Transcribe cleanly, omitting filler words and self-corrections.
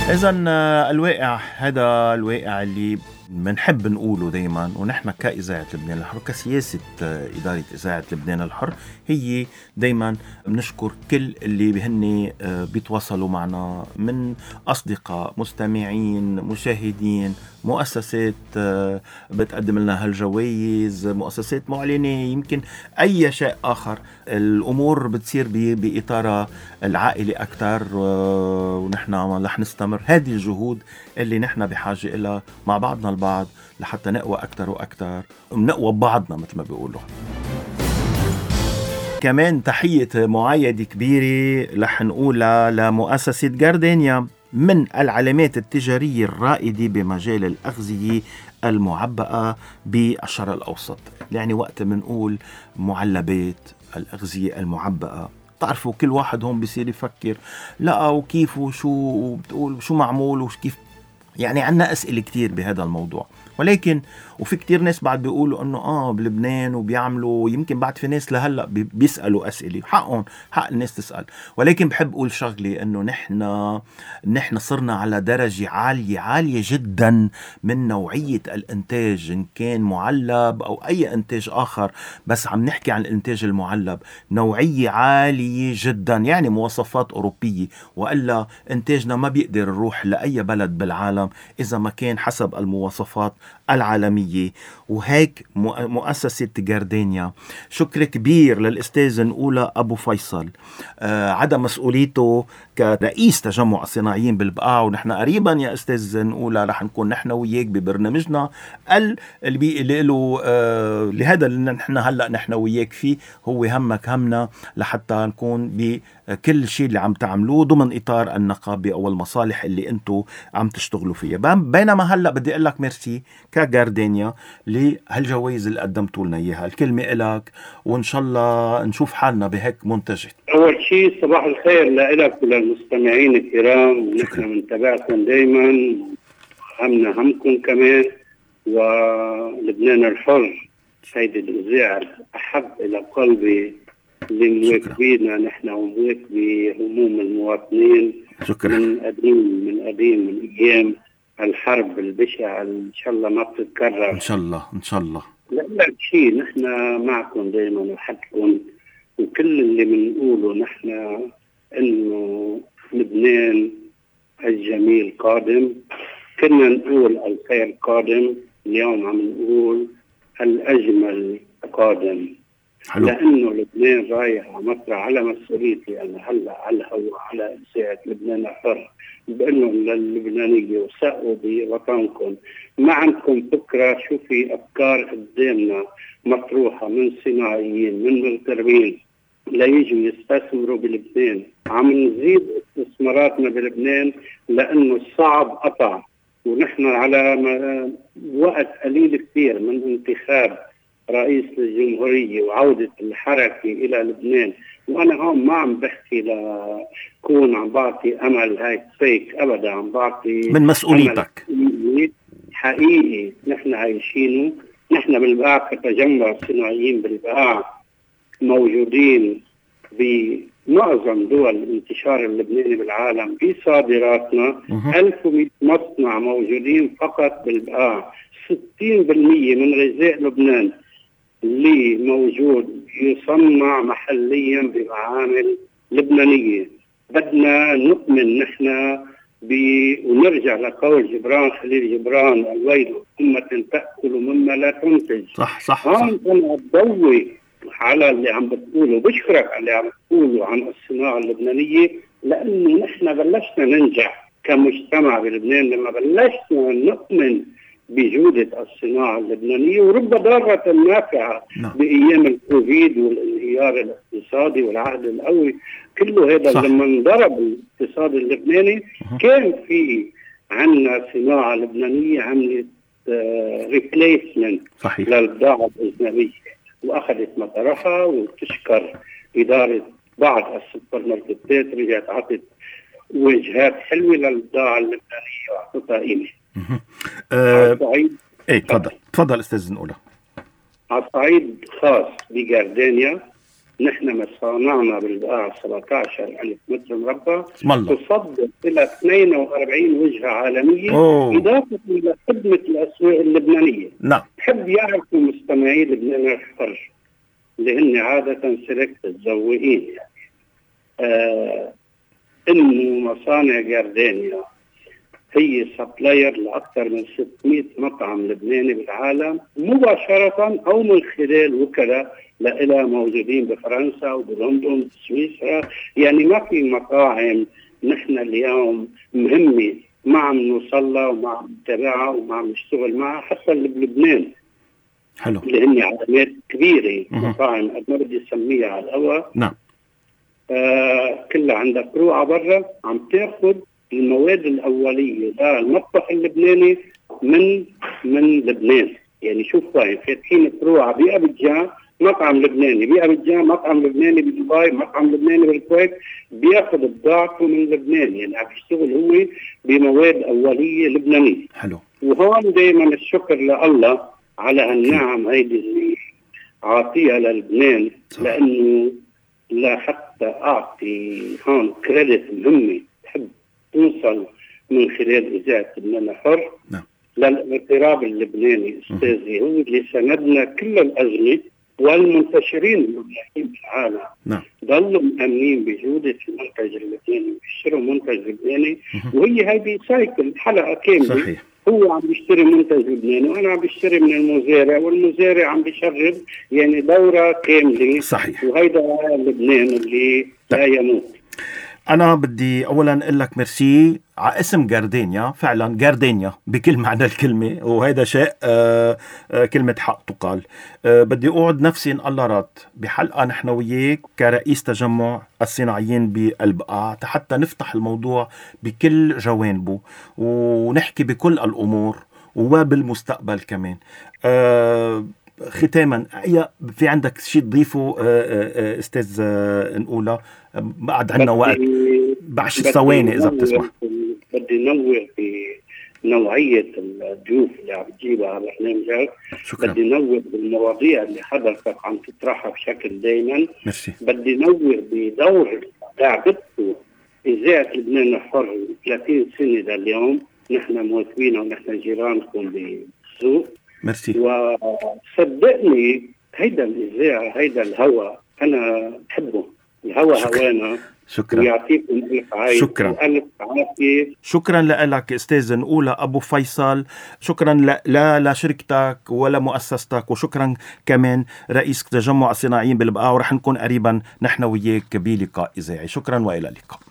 إذن الواقع هذا الواقع اللي منحب نقوله دايما، ونحن كإذاعة لبنان الحر كسياسة إدارة إذاعة لبنان الحر هي دايما بنشكر كل اللي بهن بيتواصلوا معنا من أصدقاء، مستمعين، مشاهدين، مؤسسات بتقدم لنا هالجوائز، مؤسسات معلنة، يمكن أي شيء آخر. الأمور بتصير بإطار العائلة أكتر، ونحن رح نستمر هذه الجهود اللي نحن بحاجة إلها مع بعضنا البعض لحتى نقوى أكتر وأكتر، ونقوى ببعضنا مثل ما بيقولوا. كمان تحية معايدة كبيرة رح نقولها لمؤسسة جاردينيا، من العلامات التجارية الرائدة بمجال الأغذية المعبأة بالشرق الأوسط. يعني وقت منقول معلبات الأغذية المعبأة، تعرفوا كل واحد هون بيصير يفكر لا وكيف وشو بتقول شو معمول وكيف، يعني عنا أسئلة كتير بهذا الموضوع. ولكن وفي كتير ناس بعد بيقولوا انه بلبنان وبيعملوا، يمكن بعد في ناس لهلا بيسألوا أسئلة، حقهم حق الناس تسأل. ولكن بحب اقول شغلة، انه نحن صرنا على درجة عالية جدا من نوعية الانتاج، ان كان معلب او اي انتاج اخر، بس عم نحكي عن الانتاج المعلب نوعية عالية جدا، يعني مواصفات اوروبية، والا انتاجنا ما بيقدر يروح لاي بلد بالعالم اذا ما كان حسب المواصفات العالمية. وهيك مؤسسة جاردينيا، شكر كبير للأستاذ نقولة أبو فيصل عدم مسؤوليته كرئيس تجمع الصناعيين بالبقاع. ونحن قريبا يا أستاذ نقولة رح نكون نحن وياك ببرنامجنا اللي له لهذا اللي نحن هلأ نحن وياك فيه، هو همك همنا، لحتى نكون بكل شيء اللي عم تعملوه ضمن إطار النقابة أو المصالح اللي أنتو عم تشتغلوا فيها. بينما هلأ بدي أقول لك ميرسي كجاردينيا لهالجوائز اللي قدمتوا لنا إياها. الكلمة إلك، وإن شاء الله نشوف حالنا بهيك منتجات. أول شيء صباح الخير لك وللمستمعين الكرام، نحن منتابعكم دايما، همنا همكم كمان. ولبنان الحر هيدي الإذاعة أحب إلى قلبي، اللي مواكبينا نحن ومواكبي هموم المواطنين. شكرا. من قديم من أيام الحرب البشعة، إن شاء الله ما بتتكرر إن شاء الله. لا شيء، نحن معكم دايما وحدكم، وكل اللي بنقوله نحن إنه لبنان الجميل قادم. كنا نقول الخير قادم، اليوم عم نقول الأجمل قادم. حلو. لأنه لبنان رايح مطرح على مسؤوليتي أنا هلا على الهواء على إذاعة لبنان الحر، بأنه للبنانية وثقوا بوطنكم. ما عندكم فكرة شو في أفكار قدامنا مطروحة من صناعيين من مغتربين ليجوا يستثمروا بلبنان. عم نزيد استثماراتنا بلبنان لأنه الصعب قطع، ونحن على وقت قليل كثير من انتخاب رئيس الجمهورية وعودة الحركة إلى لبنان. وأنا هون ما عم بحكي لكون عم بعطي أمل هيك فيك، أبدا عم بعطي من مسؤوليتك حقيقي نحن عايشينه. نحن بالبقاع كتجمع صناعيين بالبقاع موجودين بمعظم دول الانتشار اللبناني بالعالم بصادراتنا. 1100 مصنع موجودين فقط بالبقاع. 60% من غذاء لبنان اللي موجود يصنع محليا بمعامل لبنانية. بدنا نؤمن نحن ونرجع لقول جبران خليل جبران الويل أمة تأكل مما لا تنتج. صح. أنا أضوي على اللي عم بتقوله، بشكرك على اللي عم بتقوله عن الصناعة اللبنانية، لأنه نحن بلشنا ننجح كمجتمع بلبنان لما بلشنا نؤمن بجودة الصناعة اللبنانية. ورب ضارة نافعة بأيام الكوفيد والانهيار الاقتصادي والعهد القوي كله هذا. لما انضرب الاقتصاد اللبناني كان في عنا صناعة لبنانية عملت ريبليسمنت للبضاعة الأجنبية، وأخذت مطرحها. وتشكر إدارة بعض السوبر ماركتات، رجعت عطت وجهات حلوة للبضاعة اللبنانية وعطتها قيمة. تفضل استاذ نقولة. على صعيد خاص بجاردينيا، نحن مصانعنا بالبقاع 17,000 متر مربع اسم الله. تصدر إلى 42 وجهة عالمية، إضافة إلى خدمة الأسواق اللبنانية. نعم. بحب يعرفوا مستمعي لبنان الحر اللي هن عادة سلكت الزوقين إنه مصانع جاردينيا هي سبلاير لأكثر من 600 مطعم لبناني بالعالم مباشرة أو من خلال وكلاء لإلها موجودين بفرنسا وبلندن وسويسرا. يعني ما في مطاعم نحن اليوم مهمة ما عم نوصلها وما عم نتابعها وما عم نشتغل معها، حتى اللي بلبنان حلو اللي هن علامات كبيرة مطاعم ما بدي أسميها على الهواء. نعم. كلها عندها فروع برا عم تاخذ المواد الأولية للمطبخ اللبناني من لبنان. يعني شوف وين فاتحين فروع بأبيجان مطعم لبناني، بأبيجان مطعم لبناني، بدبي مطعم لبناني، بالكويت بياخذ بضاعته من لبنان. يعني عم يشتغل هو بمواد أولية لبنانية. حلو. وهون دائما الشكر لله على هالنعم هيدي اللي عاطيها للبنان، لأنه لا حتى أعطي هون كريدت مهمة تحب توصل من خلال إذاعة لبنان الحر. نعم. للاضطراب اللبناني أستاذي هو اللي سندنا كل الأزمة، والمنتشرين اللبنانيين بالعالم نعم. ضلوا مأمنين بجودة المنتج اللبناني ويشتروا منتج لبناني. وهي هذه سايكل حلقة كاملة. صحيح. هو عم بيشتري منتج لبناني وأنا عم بيشتري من المزارع والمزارع عم بيشرب، يعني دورة كاملة. صحيح. وهيدا لبنان اللي لا يموت. أنا بدي أولا أقول لك ميرسي على اسم جاردينيا، فعلا جاردينيا بكل معنى الكلمة، وهذا شيء كلمة حق تقال. بدي أقعد نفسي إن الله راد بحلقة نحن وياك كرئيس تجمع الصناعيين بالبقاع حتى نفتح الموضوع بكل جوانبه ونحكي بكل الأمور وبالمستقبل كمان. ختاما في عندك شيء تضيفه استاذ نقوله؟ بعد عنا وقت ب10 ثواني اذا بتسمح. بدي نوه بنوعيه الضيوف اللي عم تجيبها على برنامجك. بدي نوه بالمواضيع اللي حضرتك عم تطرحها بشكل دائما. بدي نوه بدور لعبته اذاعه لبنان الحر 30 سنه لليوم. نحن مواكبين ونحن جيرانكم بالسوق. ميرسي. وصدقني هيدا الإذاعة هيدا الهوى أنا بحبه. الهوى هوانا. شكرا. ويعطيكم ألف عافية. شكرا. ألف عافية. شكرا لك أستاذ نقولة أبو فيصل. شكرا لا شركتك ولا مؤسستك، وشكرا كمان رئيس تجمع الصناعيين بالبقاع، ورح نكون قريبا نحن وياك بلقاء إذاعي. شكرا وإلى اللقاء.